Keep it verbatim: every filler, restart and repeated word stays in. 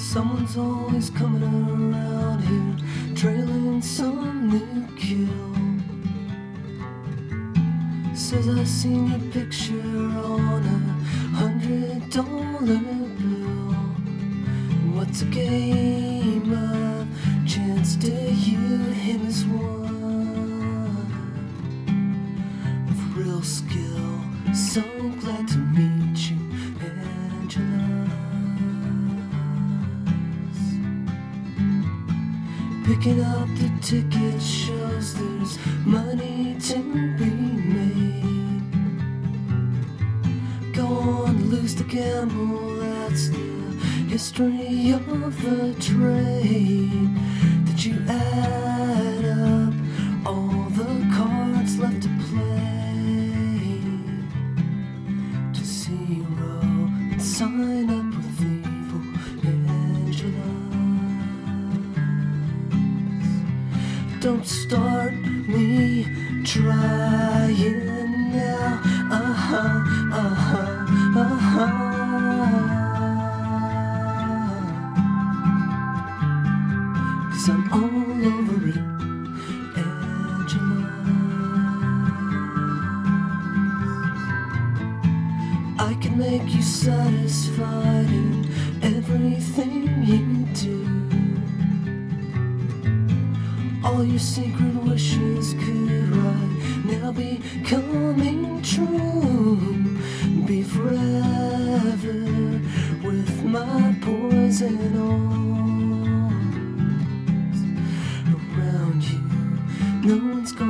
Someone's always coming around here, trailing some new kill. Says I seen your picture on a hundred dollar bill. What's a game of chance to you? Him is one of real skill. So glad to meet you, Angela. Picking up the ticket shows there's money to be made. Go on, lose the gamble, that's the history of the trade. Did you add up all the cards left to play to zero and sign up with evil Angela? Don't start me trying now. Uh-huh, uh-huh, uh-huh. Cause I'm all over it, Angela. I can make you satisfied in everything you do. All your secret wishes could right now be coming true. Be forever with my poison arms around you. No one's gonna